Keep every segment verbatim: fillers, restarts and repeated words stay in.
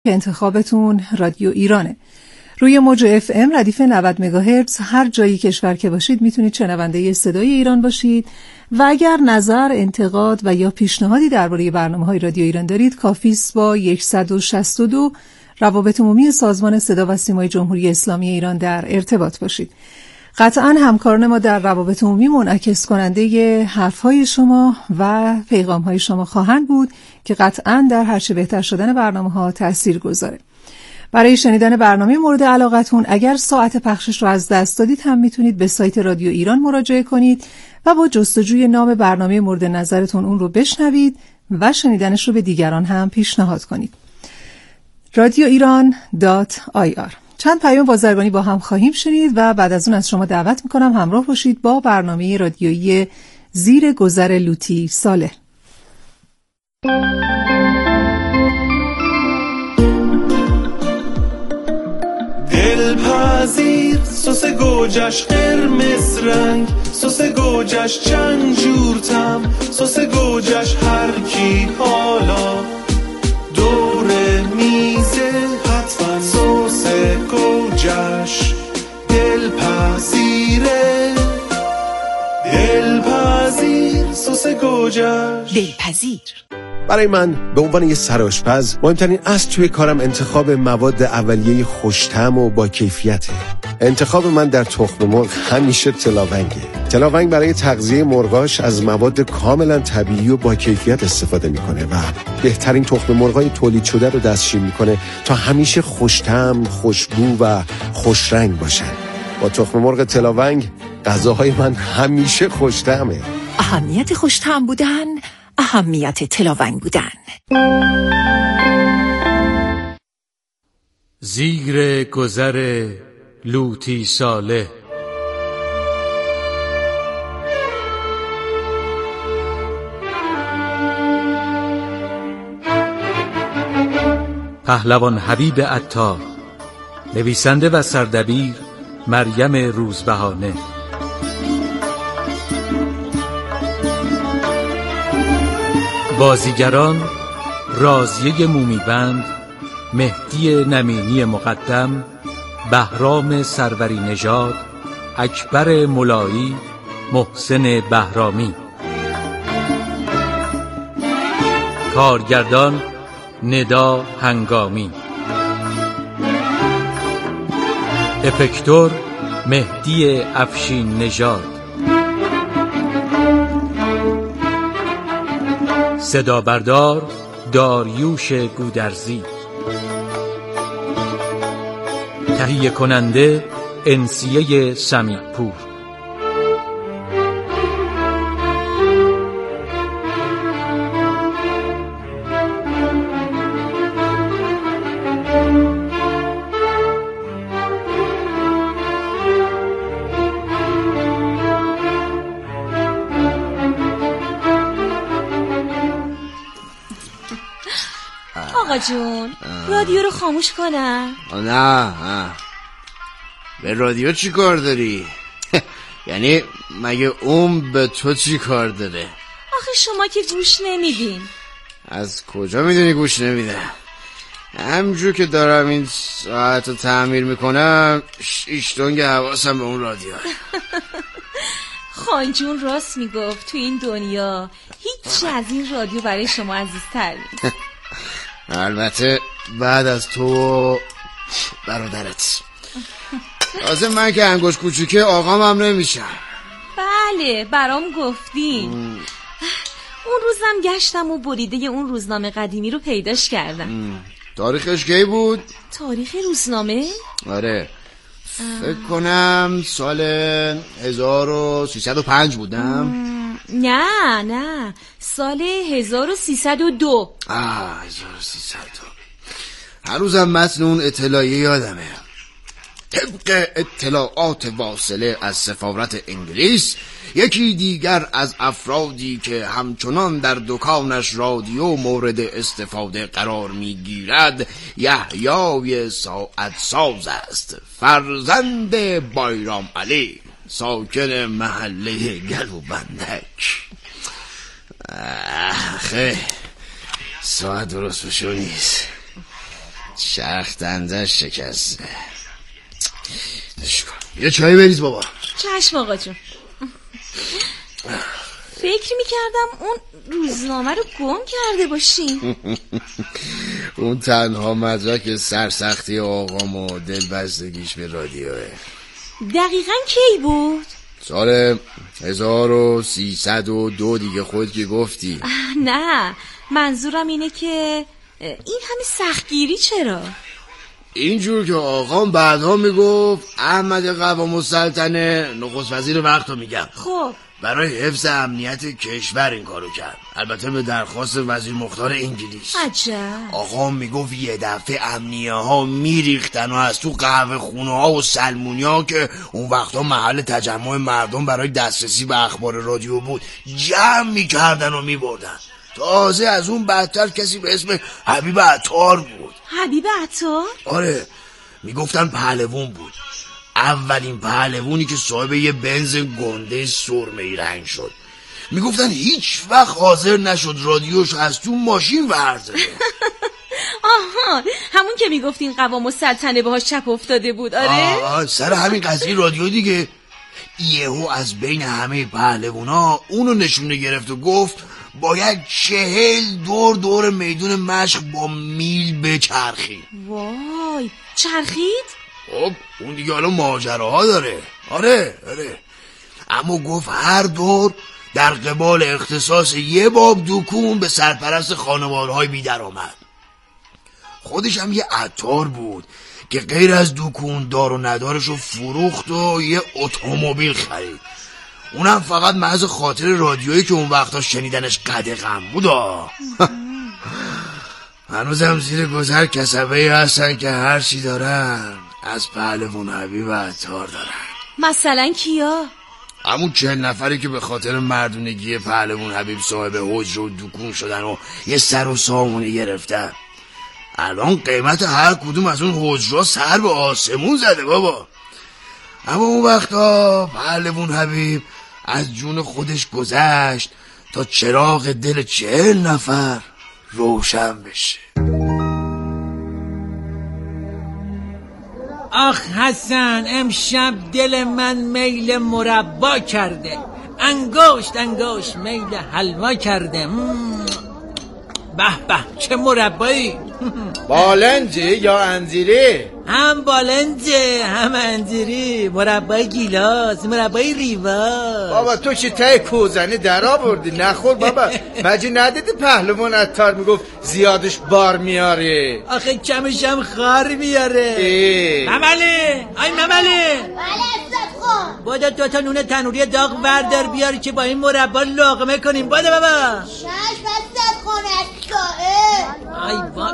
انتخابتون رادیو ایرانه. روی موج اف ام ردیف نود مگاهرتز هر جایی کشور که باشید میتونید شنونده صدای ایران باشید و اگر نظر، انتقاد و یا پیشنهادی درباره برنامه‌های رادیو ایران دارید کافی است با صد و شصت و دو روابط عمومی سازمان صدا و سیمای جمهوری اسلامی ایران در ارتباط باشید. قطعاً همکاران ما در روابط عمومی منعکس کننده حرف‌های شما و پیغام‌های شما خواهند بود که قطعاً در هرچه بهتر شدن برنامه‌ها تأثیر گذاره. برای شنیدن برنامه مورد علاقتون اگر ساعت پخشش رو از دست دادید هم میتونید به سایت رادیو ایران مراجعه کنید و با جستجوی نام برنامه مورد نظرتون اون رو بشنوید و شنیدنش رو به دیگران هم پیشنهاد کنید. رادیو ایران دات آی آر. چند پیام بازرگانی با هم خواهیم شنید و بعد از اون از شما دعوت میکنم همراه باشید با برنامه رادیویی زیر گذر لوتی صالح. دلپذیر سس گوجش قرمز رنگ، سس گوجش چند جور طعم، سس گوجش هر کی حالا دور میزه حتما سس گوجش دلپذیره، دلپذیر سس گوجش دلپذیر. برای من به عنوان یه سرآشپز مهمترین اصل توی کارم انتخاب مواد اولیه خوش‌طعم و با کیفیته. انتخاب من در تخم مرغ همیشه تلاونگه. تلاونگ برای تغذیه مرغاش از مواد کاملا طبیعی و با کیفیت استفاده میکنه و بهترین تخم مرغای تولید شده رو دستشویی میکنه تا همیشه خوش‌طعم، خوشبو و خوشرنگ باشن. با تخم مرغ تلاونگ غذاهای من همیشه خوش‌طعمه. اهمیت خوش‌طعم بودن، اهمیت تلاونگ بودن. زیر گذر لوتی صالح. پهلوان حبیب عطار، نویسنده و سردبیر مریم روزبهانه. بازیگران رازیه مومیبند، مهدی نمینی مقدم، بهرام سروری نژاد، اکبر ملایی، محسن بهرامی. کارگردان ندا هنگامی. افکتور مهدی افشین نژاد. صدا بردار داریوش گودرزی. تهیه کننده انسیه سمیع‌پور. آقا جون رادیو رو خاموش کنم؟ نه نه به رادیو چی کار داری؟ یعنی مگه اون به تو چی کار داره؟ آخه شما که گوش نمیدین. از کجا میدونی گوش نمیده؟ همجور که دارم این ساعت رو تعمیر میکنم شیش دنگ حواسم به اون رادیو. خانجون راست میگفت، تو این دنیا هیچی از این رادیو برای شما عزیزتر نیست. البته بعد از تو برادرت. تازه من که انگوش کوچیکه آقام هم نمیشم. بله برام گفتین. اون روزم گشتم و بریده اون روزنامه قدیمی رو پیداش کردم. تاریخش کی بود؟ تاریخ روزنامه؟ آره فکر کنم سال هزار و سیصد و پنج بودم. نه نه سال هزار و سیصد و دو. آه هزار و سیصد و دو. هر روزم متن اون اطلاعیه یادمه. طبق اطلاعات واصله از سفارت انگلیس، یکی دیگر از افرادی که همچنان در دکانش رادیو مورد استفاده قرار میگیرد یحیای ساعت ساز است، فرزند بایرام علی، ساکن محله گلوبندک. آخه ساعت درست بشو نیست. شختنده شکسته. یه چای بریز بابا. چشم آقا جون. فکر میکردم اون روزنامه رو گم کرده باشی. اون تنها مدرک سرسختی آقام و دلبستگیش به رادیوه. دقیقاً کی بود؟ سال هزار و سیصد و دو دیگه، خود که گفتی. نه منظورم اینه که این همه سختگیری چرا؟ اینجور که آقام بعدها میگفت احمد قوام السلطنه نخست وزیر وقت رو میگم، خب برای حفظ امنیت کشور این کارو کرد، البته به درخواست وزیر مختار انگلیس. عجب. آقام میگفت یه دفعه امنیه ها میریختن و از تو قهوه خونه ها و سلمونی ها که اون وقتا محل تجمع مردم برای دسترسی به اخبار رادیو بود جمع میکردن و میبردن. تازه از اون بدتر کسی به اسم حبیب عطار بود. حبیب عطار؟ آره، میگفتن پهلوون بود، اولین پهلوونی که صاحب یه بنز گنده سرمه‌ای رنگ شد. میگفتن هیچ وقت حاضر نشد رادیوش از تو ماشین ورزه. آها، همون که میگفتین قوام السلطنه باهاش چپ افتاده بود. آره آه سر همین قضیه رادیو دیگه. یهو از بین همه پهلوونا اونو نشونه گرفت و گفت باید چهل دور دور میدون مشق با میل بچرخید. وای، چرخید؟ خب اون دیگه حالا ماجراها داره. آره آره، اما گفت هر دور در قبال اختصاص یه باب دکون به سرپرست خانوارهای بی درآمد. خودش هم یه عطار بود که غیر از دکون دار و ندارشو فروخت و یه اتومبیل خرید. اونم فقط محض خاطر رادیویی که اون وقتا شنیدنش قدغن بودا. هنوزم زیر گذر کسبه‌ای هستن که هر چی دارن از پهلوون حبیب عطار دارن. مثلا کیا؟ همون چهل نفری که به خاطر مردونگی پهلوون حبیب صاحب حجره و دکون شدن و یه سر و سامونه گرفتن. الان قیمت هر کدوم از اون حجره سر به آسمون زده بابا. اما اون وقتا پهلوون حبیب از جون خودش گذشت تا چراغ دل چهل نفر روشن بشه. آخ حسن، امشب دل من میل مربا کرده، انگشت انگشت میل حلوا کرده. به به چه مربایی. بالنجی یا انجیری؟ هم بالنجه هم انجیری، مربای گیلاس، مربای ریوا. بابا تو که ته کوزنی در آوردی نخور بابا. مجی ندیدی پهلوان عطار میگفت زیادش بار میاره؟ آخه کمش هم خار میاره. ممله آی ممله. بله استاد خون. باید دوتا نون تنوری داغ بردار بیار که با این مربا لقمه کنیم. باید بابا. شش استاد خون ای با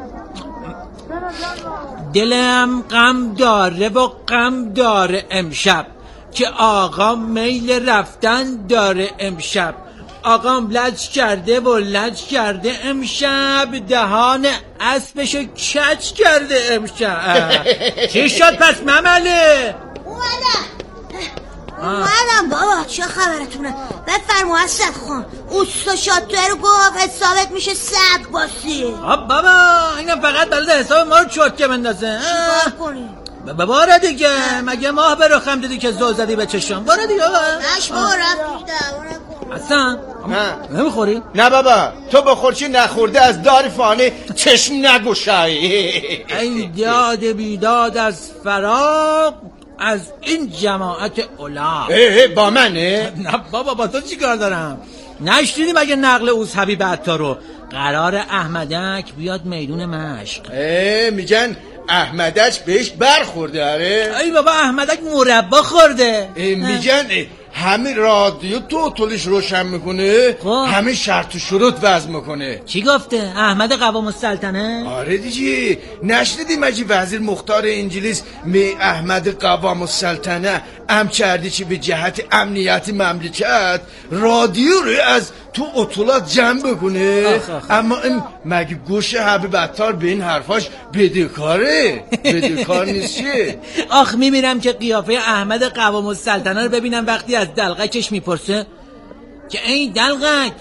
دلم غم داره و غم داره امشب که آقا میل رفتن داره امشب. آقام لج کرده و لج کرده امشب، دهان اسبشو کج کرده امشب. چی شد پس ممله؟ اومدم اومدم بابا. چه خبرتونه؟ بفرمو اسد خان. اوستا شاتوه رو گفت حسابت میشه صد باسی. آب بابا اینم فقط بلده حساب ما رو چوکه بندازه. چیکار کنی؟ بابا باره دیگه، مگه ماه به رخم دیدی که زو زدی به چشم. باره دیگه بابا. نش بابا رفت دیده. حسن نمیخوری؟ نه بابا تو بخور چی نخورده از دار فانه چشم نگوشایی. ای داد بیداد از فراق از این جماعت اولا. اه با منه؟ نه بابا با تو چی کار دارم؟ نشنیدی مگه نقل اوز حبیب عطار رو؟ قرار احمدک بیاد میدون مشق. اه میگن احمدک بهش برخورده. آره ای بابا احمدک مربا خورده. میگن همه رادیو تو طولش روشن میکنه، همه شرط و شروط وضع میکنه. چی گفته؟ احمد قوام السلطنه؟ آره دیگه، نشنیدی مجی وزیر مختار انگلیس می احمد قوام السلطنه ام کردی که به جهت امنیت مملکت رادیو رو از تو اطلاعات جمع بکنه. آخ آخ. اما این مگه گوش حبیب عطار به این حرفاش بدهکاره؟ بدهکار نیست چیه؟ آخ میمیرم که قیافه احمد قوام السلطنه رو ببینم وقتی از دلغکش میپرسه که این دلغک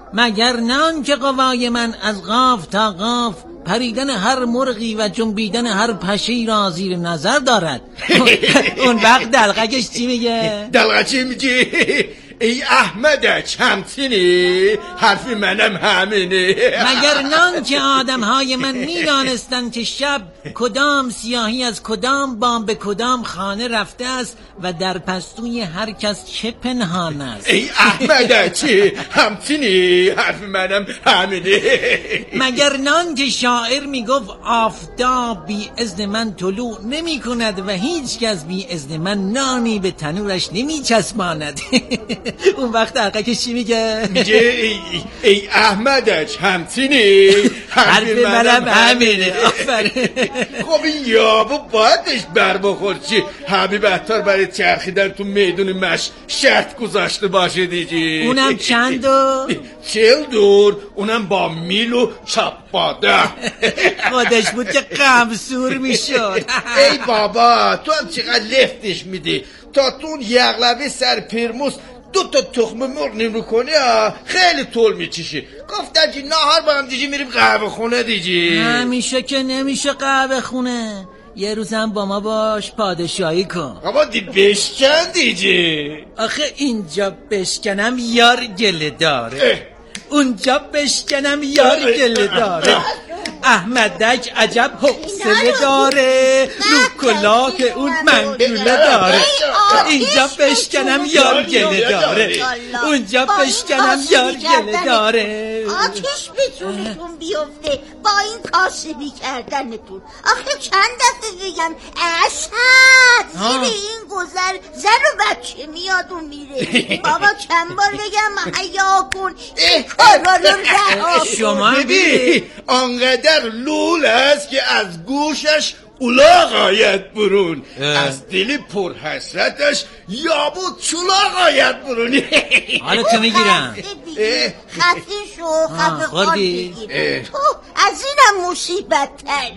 مگر نان که قوای من از قاف تا قاف پریدن هر مرغی و جنبیدن هر پشی را زیر نظر دارد. اون وقت دلقکش چی میگه؟ دلقه چی میگه؟ ای احمدک همچینی حرفی منم همینه. مگر نان که آدم های من میدانستند که شب کدام سیاهی از کدام بام به کدام خانه رفته است و در پستوی هر کس چه پنهان است. ای احمدک همچینی حرفی منم همینه. مگر نان که شاعر میگفت آفتاب بی اذن من طلوع نمی کند و هیچ کس بی اذن من نانی به تنورش نمی چسباند. اون وقت دلقکش چی میگه؟ میگه ای, ای احمدک همچینی حرف منم همینه. خب این یابو بایدش بر بخور چی حبیب عطار برای چرخیدن تو میدون مش شرط گذاشته باشه دیگه. اونم چند دور؟ چل دور، اونم با میل و چپاده. خودش بود که قمصور میشد. ای بابا تو هم چقدر لفتش میدی تا تو اون یغلبه سر پیرموس دو تا تخم مرغ نمرو کنی خیلی طول میچیشی. گفتن که نهار با هم دیگه میریم قهوه خونه دیگه. همیشه که نمیشه قهوه خونه، یه روزم با ما باش پادشاهی کن. بابا دی بشکن دیگه. آخه اینجا بشکنم یار گله داره، اونجا بشکنم یار گله داره. احمدک عجب حوصله داره، رو کلاه اون منگوله داره. اینجا بشکنم یار گله داره، اونجا بشکنم یار گله داره. آتش به جونتون بیفته با این کاسبی کردنتون. آخه چند دفعه بگم اسد زیر این گذر زن و بچه میاد و میره. بابا چند بار بگم حیا کن این کارا رو رها. شما ببین آنقدر لول است که از گوشش اولاغ آید برون، از دل پر حسرتش یابود چولاغ آید برون. حالا تو میگیرم خفه شو خفه خان بگیر تو از اینم مصیبت تر.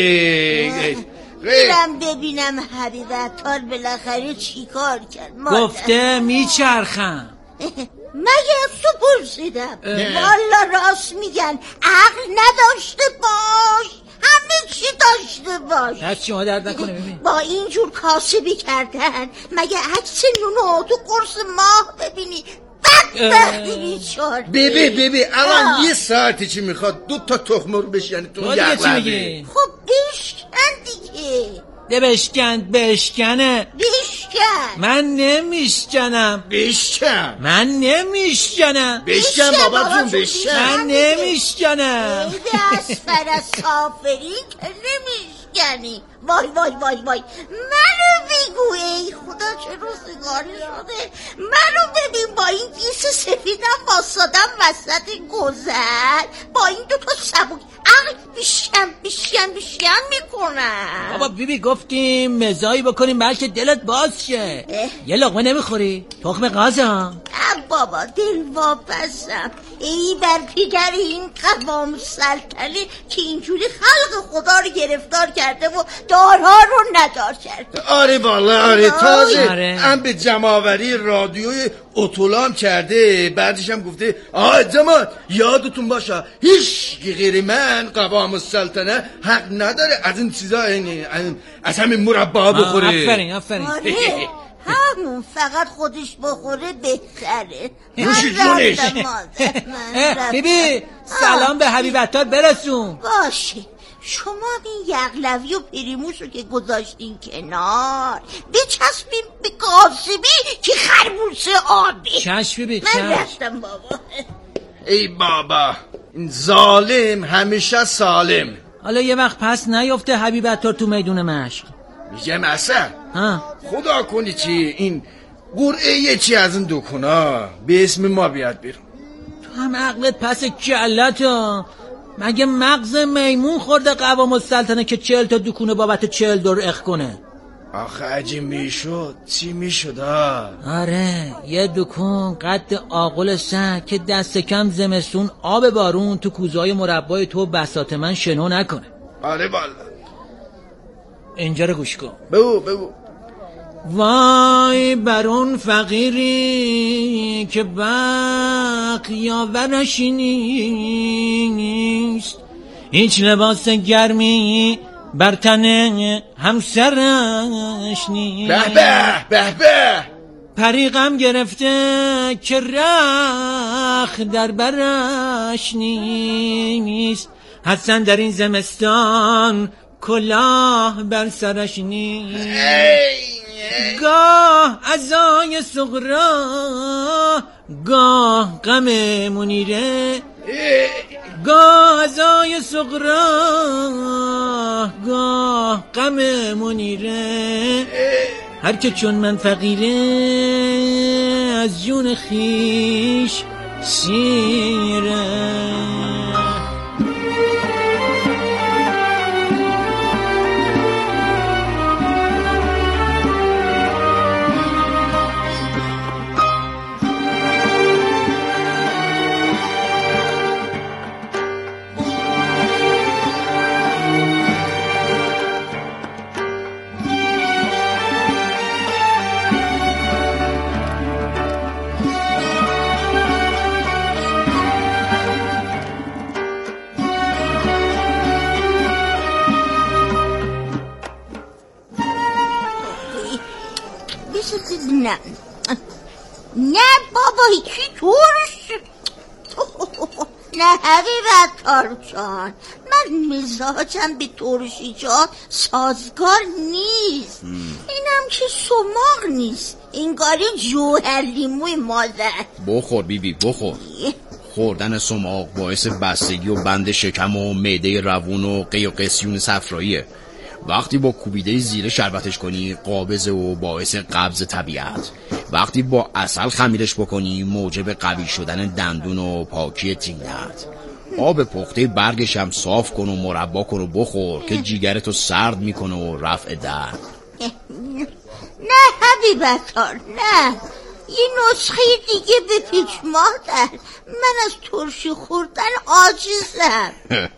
ببین میرم ببینم حبیب عطار بالاخره چی کار کرد. گفته میچرخم. مگه از تو پرسیدم؟ والا راست میگن عقل نداشته باش همه چی داشته باش. هر چی ما درد نکنه. ببین با اینجور کاسبی کردن مگه عکس نونو تو قرص ماه ببینی بدبختی بیچار. ببین ببین الان یه ساعتی چی میخواد دو تا تخم رو بشکنی تو یغلبه. خب بشکن دیگه. ده بشکن بشکنه بشکن. من نمیشکنم. بشکن. من نمیشکنم. بشکن بابا جون بشکن. من نمیشکنم. ایده اسفر از سافری که نمیشکنی. وای وای وای وای منو بگو ای خدا چه روزگاری شده. منو ببین با این گیس سفیدم واسادم وسط گذر با این دوتا سبوک عقل بیشکن بیشکن بیشکن میکنم. بابا بیبی گفتیم مزایی بکنیم بلکه دلت باز شه. یه لقمه نمیخوری؟ تخم قازه ها. بابا دل واپسم ای بر پیگر این قوام سلطنه که اینجوری خلق خدا رو گرفتار کرده و دارها رو ندار کرده. آره والا آره تازه هم به جمع‌آوری رادیوی اتولام کرده. بعدش هم گفته آه جماعت یادتون باشه هیچ غیر من قوام السلطنه حق نداره از این چیزا از همین مربا بخوره. آفرین آفرین. آره همون فقط خودش بخوره بهتره. نوشی جونش. بیبی سلام به حبیب عطار برسون. باشه شما این یغلوی و پریموش رو که گذاشتین کنار بچسبین به قاسبی که خربوزه آبی. چشم بیبی من رفتم بابا. ای بابا این ظالم همیشه سالم. حالا یه وقت پس نیفته حبیب عطار تو میدون مشق. میگم اصلا خدا کنی چی این قرعه یه چی از این دکونا به اسم ما بیاد بیرون. تو هم عقلت پس کلت ها. مگه مغز میمون خورده قوام السلطنه که چهل تا دکونه بابت چهل دور اخ کنه؟ آخه عجیب میشد چی میشد؟ آره یه دکون قد آقل سگ که دست کم زمستون آب بارون تو کوزهای مربای تو بساط من شنو نکنه. آره والا. اینجا رو گوش کن. بگو بگو. وای بر اون فقیری که بختیاورش نیست، هیچ لباس گرمی بر تن همسرش نیست. به به به به پری غم گرفته که رخ در برش نیست، حسن در این زمستان کلاه بر سرش نیست. گاه عزای صغرا گاه غم منیره، گاه عزای صغرا گاه غم منیره، هر که چون من فقیره از جون خیش سیره. نه نه بابا هیچی طورش نه حبیبت تارچان، من مزاجم به ترشی جان سازگار نیست. اینم که سماق نیست، انگاری جوهر لیموی مادر. بخور بیبی بخور. خوردن سماق باعث بستگی و بند شکم و معده روون و قی و قسیون صفراییه. وقتی با کوبیده زیره شربتش کنی قابضه و باعث قبض طبیعت. وقتی با عسل خمیرش بکنی موجب قوی شدن دندون و پاکی تینت. آب پخته برگش هم صاف کن و مربا کن و بخور که جیگرتو سرد میکنه و رفع درد. نه حبیبتار نه، یه نسخه دیگه بپیچ مادر، من از ترشی خوردن عاجزم.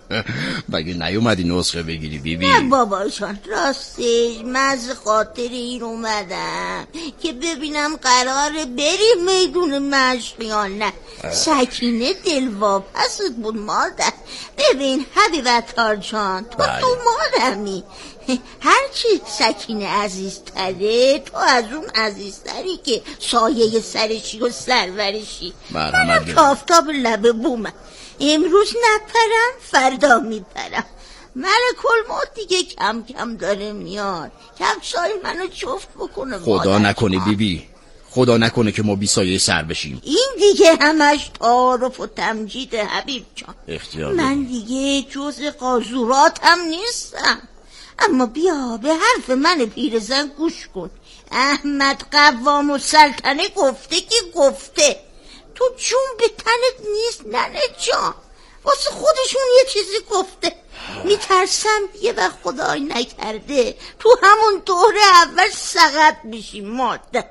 مگه نیومدی نسخه بگیری بیبی؟ نه بابا جان، راستش من از خاطر این اومدم که ببینم قراره بری میدون مشق یا نه. سکینه دلواپست بود مادر. ببین حبیبتار جان، تو تو مادمی، هرچی سکینه عزیزتره تو از اون عزیزتری که سایه سرشی و سرورشی. منم که آفتاب لبه بومم، امروز نپرم فردا میپرم. ملک الموت دیگه کم کم داره میاد، کفشای منو جفت بکنه. خدا نکنه بیبی، خدا نکنه که ما بی سایه سر بشیم. این دیگه همش تعارف و تمجید حبیب جان. اختیار من دیگه جز قاذوراتم نیستم. اما بیا به حرف من پیرزن گوش کن. احمد قوام السلطنه گفته که گفته تو جون به تنت نیست ننه جان، واسه خودشون یه چیزی گفته. میترسم یه وقت خدای نکرده تو همون دور اول سقط بشیم مادر.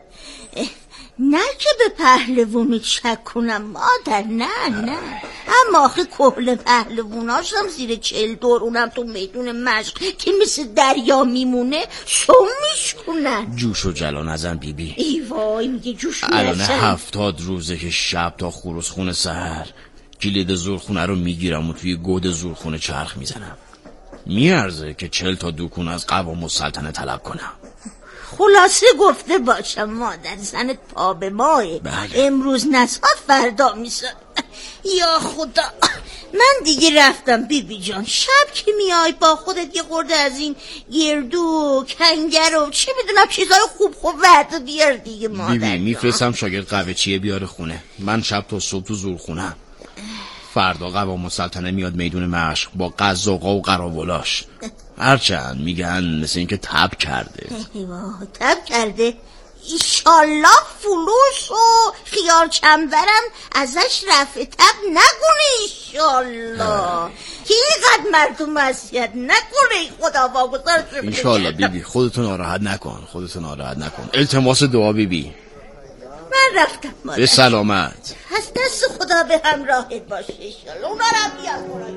نه که به پهلوونی شک کنم مادر، نه نه، اما آخه کهل پهلووناشم زیر چل دور، اونم تو میدون مشق که مثل دریا میمونه سومیش کنن. جوش و جلا نزن بیبی. ای وای میگه جوش نزن. الان هفتاد روزه که شب تا خروس خونه سهر کلید زورخونه رو میگیرم و توی گود زورخونه چرخ میزنم. میارزه که چل تا دوکون از قوام السلطنه طلب کنم. خلاصه گفته باشم مادر، زنت پا به ماه. امروز نسات فردا میساد. یا خدا، من دیگه رفتم بیبی جان. شب که میای با خودت یه خورده از این گردو کنگر و چه میدونم چیزای خوب خوب وعده بیار دیگه مادر. بیبی میفرستم شاگرد قوچیه بیاره خونه. من شب تا صبح تو زورخونه. فردا قوام السلطنه میاد میدون مشق با قزاقا و قراولاش. هرچند میگن مثل این که تب کرده. تب کرده؟ ایشالله فلوس و خیار چنبرم ازش رفع تب نکنه ایشالله، که اینقدر مردم وصیت نکنه. خدا واگذار شده ایشالله بیبی. خودتون ناراحت نکن، خودتون ناراحت نکن. التماس دعا بیبی. من رفتم مادر. به سلامت. از دست خدا به همراهت باشه ایشالله. اونا رو بیاد.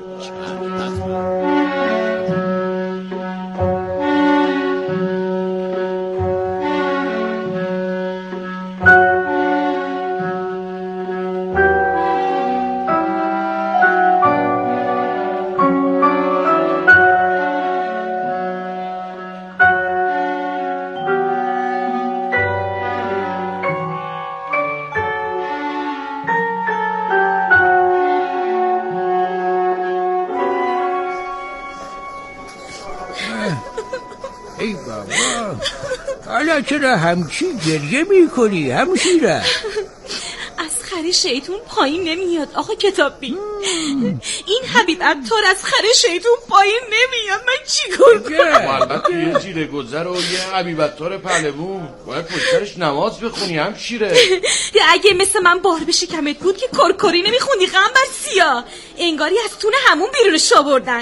ای بابا، حالا چرا همچی گریه میکنی همشیره؟ از خر شیطون پایین نمیاد آقا کتابی. این حبیب عطار از خر شیطون پایین نمیاد، من چیکار کنم؟ البته یه جیره گذر و یه حبیب عطار پهلوون باید پشترش نماز بخونی همشیره. اگه مثل من بار به شکمت بود که کرکری نمیخوندی قنبر سیاه، انگاری از تون همون بیرونش آوردن.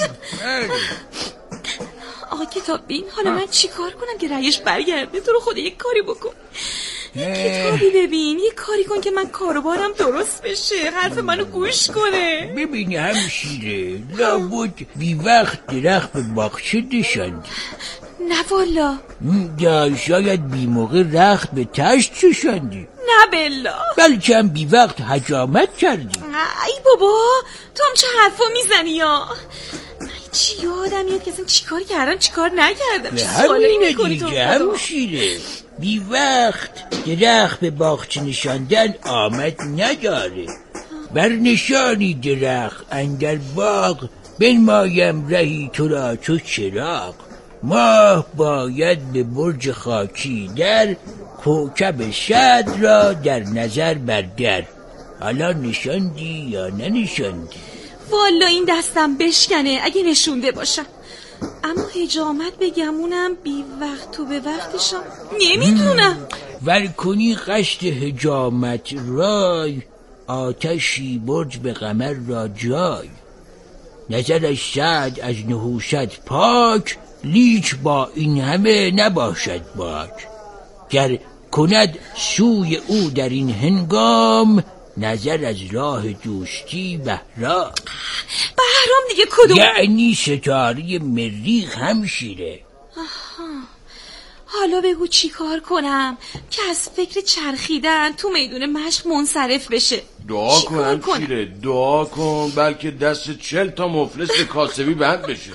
آقا کتابی حالا من چیکار کنم که رأیش برگرده؟ تو رو خدا یک کاری بکن، یه کتابی ببین، یه کاری کن که من کاروبارم درست بشه، حرف منو گوش کنه. ببینی همشیره، لابد بی وقت درخت به باغچه نشاندی. نه والا. یا شاید بی موقع رخت به تشت چشاندی. نه بلا. بلکه هم بی وقت حجامت کردی. ای بابا تو هم چه حرفا میزنی یا چی یادم میاد که اصلا چیکار کردم چیکار نکردم. به همینه دیگه همشیره، بی وقت درخت به باغچه نشاندن آمد نداره. بر نشانی درخت اندر باغ، بنمایم رهی تو را چو چراغ. ماه باید به برج خاکی در، کوکب شد را در نظر بردر. حالا نشاندی یا ننشاندی؟ والا این دستم بشکنه اگه نشونده باشم، اما حجامت بگمونم بی وقت تو به وقتشم نمیدونم. ور کنی قصد حجامت رای، آتشی برج به قمر را جای. نظرش سعد از نحوست پاک، لیک با این همه نباشد باک. گر کند سوی او در این هنگام، نظر از راه دوستی بهرام. بهرام دیگه کدوم؟ یعنی ستاره مریخ همشیره. آها. حالا بگو چی کار کنم که از فکر چرخیدن تو میدون مشق منصرف بشه؟ دعا کن همشیره، دعا کن بلکه دست چل تا مفلس به کاسبی بند بشه.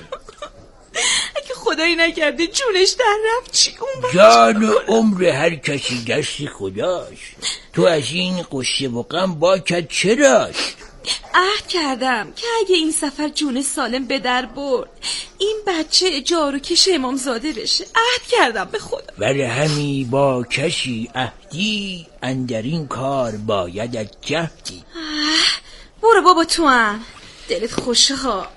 اگه خدایی نکرده جونش در رفت چی کن؟ جان و عمر هر کسی دست خداش، تو از این قصه و غم باکت چراش؟ عهد کردم که اگه این سفر جون سالم به در برد، این بچه جاروکش امامزاده بشه. عهد کردم به خدا. ور همی با کسی عهدی، اندر این کار بایدت جهدی. برو بابا تو هم دلت خوشه ها.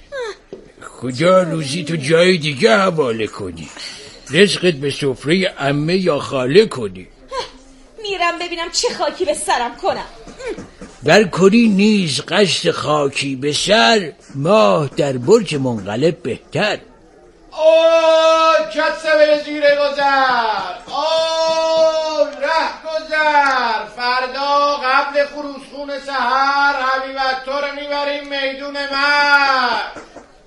خدا روزی تو جای دیگه حواله کنی، رزقت به سفره عمه یا خاله کنی. میرم ببینم چه خاکی به سرم کنم. بر کنی نیز قصد خاکی به سر، ماه در برج منقلب بهتر. اوه کسبه زیره گذر، اوه ره گذر، فردا قبل خروسخون سحر حبیب عطار رو میبریم میدون مرد.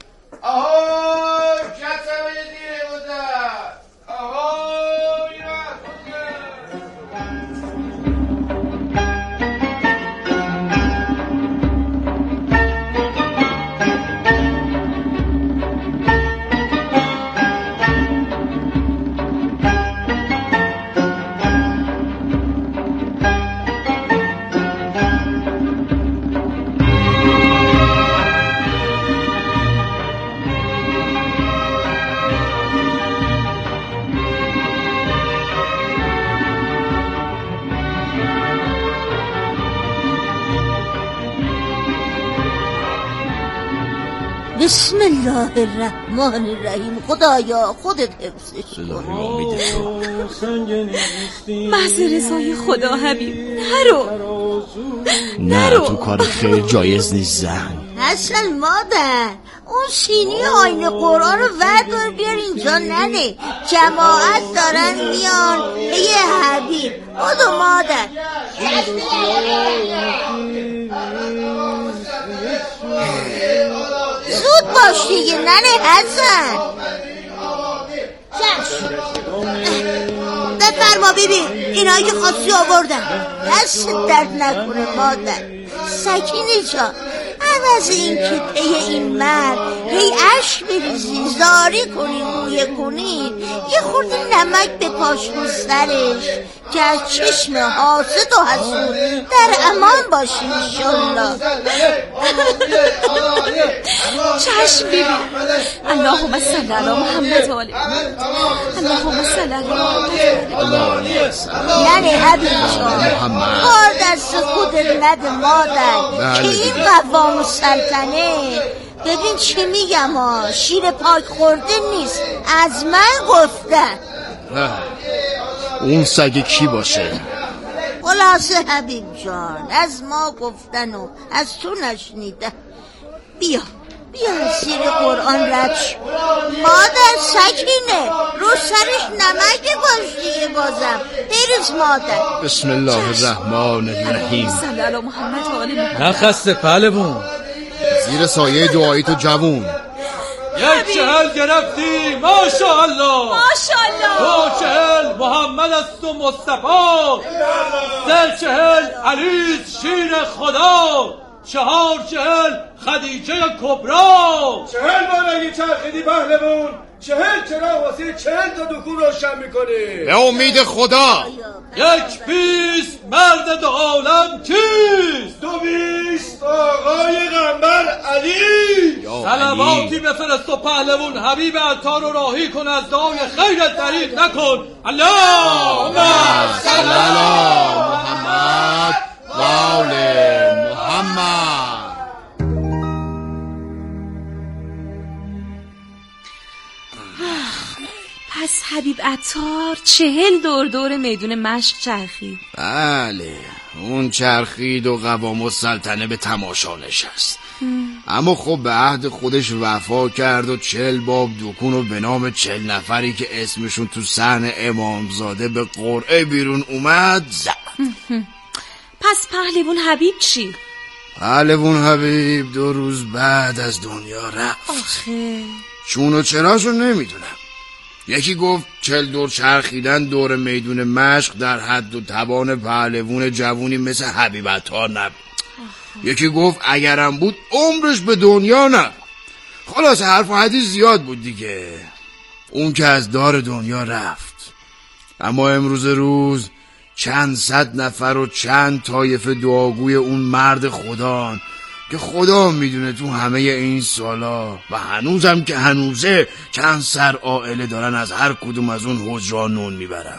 اوه کسبه زیره گذر، اوه ره گذر. بسم الله الرحمن الرحیم. خدایا خودت حفظش محض رضای خدا حبیب. نرو نرو تو کار خیر جایز نیست زن. اصلا مادر اون سینی آینه قرآن رو وردار بیار اینجا ننه، جماعت دارن میان. یه حبیب بودو مادر. زود باش دیگه ننه حسن. بفرما ببین اینایی که خواستی آوردن. دست درد نکنه مادر. سکینه جان عوض این که پی این مرد هی عشق بریزی زاری کنی موی گریه کنید یه خورده نمک به پاش رو سرش که از چشم حاسد و حسود در امان باشید انشالله. چشم ببین. اللهم صل علی محمد و آل اللهم صل علی محمد. یعنی حبیب جان کار دست خود نده مادر که این قوام السلطنه ببین چی میگم ها شیر پاک خورده نیست از من گفتن. اون سگ کی باشه؟ خلاصه حبیب جان از ما گفتن و از تو نشنیدن. بیا بیا زیر قرآن رد شو. مادر سکینه رو سرش نمک باش دیگه بازم بریز مادر. بسم الله الرحمن الرحیم. صلی علی محمد و آل محمد. نخسته پهلوون زیر سایه دعایی تو جوون یک چهل گرفتی ماشاءالله ماشاءالله. دو چهل محمد است و مصطفی، سه چهل علی شیر خدا، چهار چهل خدیجه کبرا. چهل بار اگه چرخیدی پهلوون چهل چرا واسه چهل تا دکون روشن میکنی؟ به امید خدا. یک بیست مرد دو عالم کیست؟ دو بیست آقای غنبر علی. صلواتی بفرست و پهلوون حبیب عطار رو راهی کن از دعای خیرت دریغ نکن. اللهم صل علی محمد و آل محمد. پس حبیب عطار چهل دور دور میدون مشق چرخید. بله اون چرخید و قوام السلطنه به تماشا نشست. اما خب به عهد خودش وفا کرد و چهل باب دکون و به نام چهل نفری که اسمشون تو صحن امامزاده به قرعه بیرون اومد زد. پس پهلوون حبیب چی؟ پهلوون حبیب دو روز بعد از دنیا رفت. آخه چون و چراشو نمیدونم. یکی گفت چل دور چرخیدن دور میدون مشق در حد و توان پهلوون جوونی مثل حبیب عطار نبود. یکی گفت اگرم بود عمرش به دنیا نه. خلاص حرف و حدیث زیاد بود دیگه. اون که از دار دنیا رفت. اما امروز روز چند صد نفر و چند طایفه دعاگوی اون مرد خدان که خدا میدونه تو همه این سالا و هنوزم که هنوزه چند سر عائله دارن از هر کدوم از اون حجرا نون میبرن.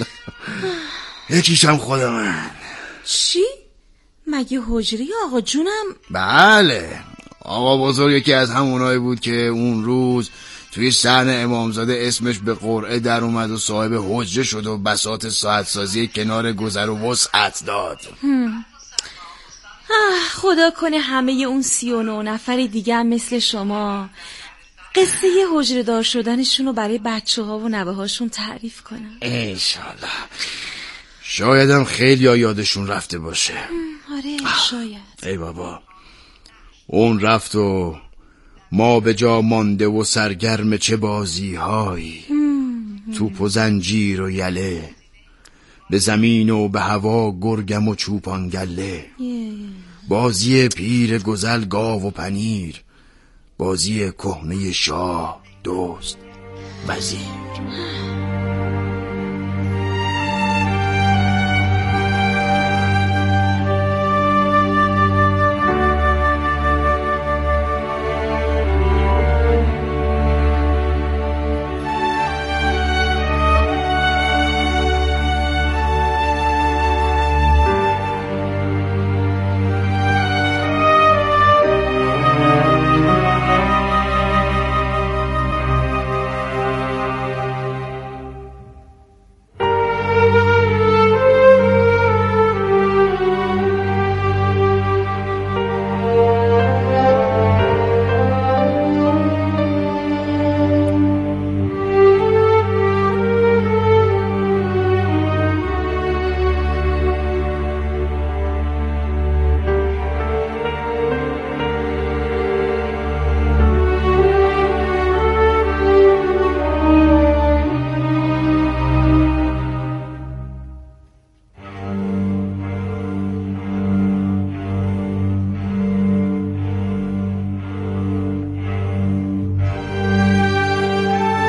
یکیشم خدا من. چی؟ مگه حجری آقا جونم؟ بله آقا بزرگ یکی از همونایی بود که اون روز توی صحن امامزاده اسمش به قرعه در اومد و صاحب حجره شد و بساط ساعت سازی کنار گذر و وسعت داد. آه خدا کنه همه اون سی و نه نفر دیگه هم مثل شما قصه حجره دار شدنشون رو برای بچه ها و نوه هاشون تعریف کنن. انشالله. شایدم خیلی ها یادشون رفته باشه. آره شاید. ای بابا اون رفت و ما به جا مانده و سرگرم چه بازی هایی، توپ و زنجیر و یله، به زمین و به هوا گرگم و چوپان گله، بازی پیر گزل گاو و پنیر، بازی کهنه شاه دوست وزیر.